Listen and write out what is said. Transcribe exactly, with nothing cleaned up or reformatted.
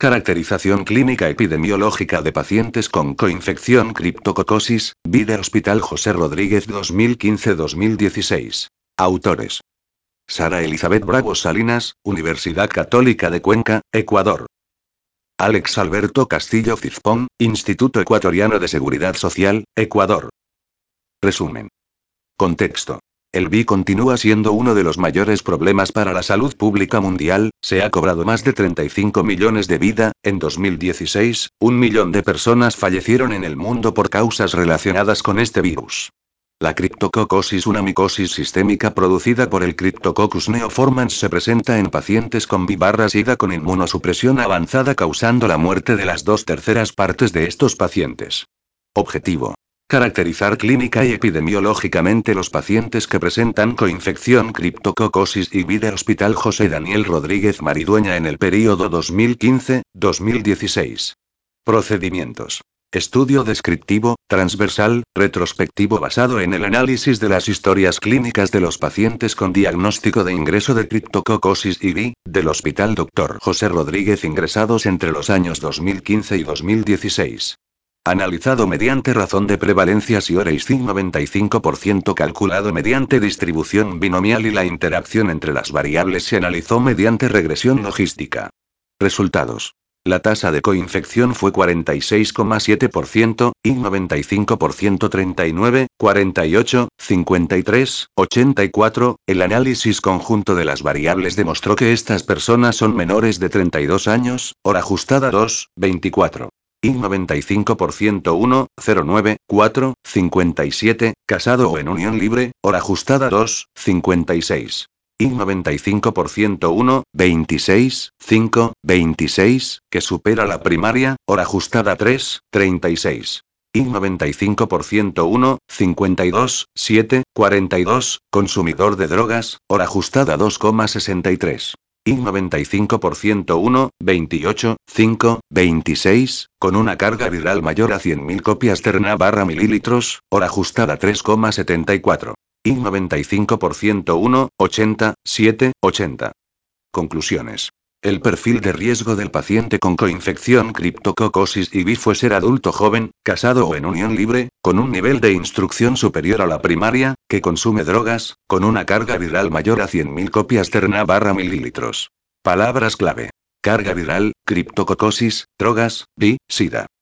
Caracterización clínica epidemiológica de pacientes con coinfección criptococosis, V I D Hospital José Rodríguez dos mil quince-dos mil dieciséis. Autores. Sara Elizabeth Bravo Salinas, Universidad Católica de Cuenca, Ecuador. Alex Alberto Castillo Cizpón, Instituto Ecuatoriano de Seguridad Social, Ecuador. Resumen. Contexto. El V I D continúa siendo uno de los mayores problemas para la salud pública mundial, se ha cobrado más de treinta y cinco millones de vida, en dos mil dieciséis, un millón de personas fallecieron en el mundo por causas relacionadas con este virus. La criptococosis, una micosis sistémica producida por el Cryptococcus neoformans, se presenta en pacientes con V I D con inmunosupresión avanzada, causando la muerte de las dos terceras partes de estos pacientes. Objetivo. Caracterizar clínica y epidemiológicamente los pacientes que presentan coinfección criptococosis y V I D Hospital José Daniel Rodríguez Maridueña en el período dos mil quince-dos mil dieciséis. Procedimientos. Estudio descriptivo, transversal, retrospectivo basado en el análisis de las historias clínicas de los pacientes con diagnóstico de ingreso de criptococosis y V I D, del Hospital doctor José Rodríguez ingresados entre los años dos mil quince y dos mil dieciséis. Analizado mediante razón de prevalencia S I O R E I noventa y cinco por ciento, calculado mediante distribución binomial, y la interacción entre las variables se analizó mediante regresión logística. Resultados. La tasa de coinfección fue cuarenta y seis coma siete por ciento, I noventa y cinco por ciento, treinta y nueve, cuarenta y ocho, cincuenta y tres, ochenta y cuatro. El análisis conjunto de las variables demostró que estas personas son menores de treinta y dos años, hora ajustada dos, veinticuatro. I noventa y cinco por ciento, uno, cero nueve, cuatro, cincuenta y siete, casado o en unión libre, hora ajustada dos, cincuenta y seis. I noventa y cinco por ciento, uno, veintiséis, cinco, veintiséis, que supera la primaria, hora ajustada tres, treinta y seis. I noventa y cinco por ciento, uno, cincuenta y dos, siete, cuarenta y dos, consumidor de drogas, hora ajustada dos coma sesenta y tres. I noventa y cinco por ciento, uno, veintiocho, cinco, veintiséis, con una carga viral mayor a cien mil copias terna barra mililitros, hora ajustada tres coma setenta y cuatro. I noventa y cinco por ciento, uno, ochenta, siete, ochenta. Conclusiones. El perfil de riesgo del paciente con coinfección criptococosis y V I fue ser adulto joven, casado o en unión libre, con un nivel de instrucción superior a la primaria, que consume drogas, con una carga viral mayor a cien mil copias terna barra mililitros. Palabras clave. Carga viral, criptococosis, drogas, V I, SIDA.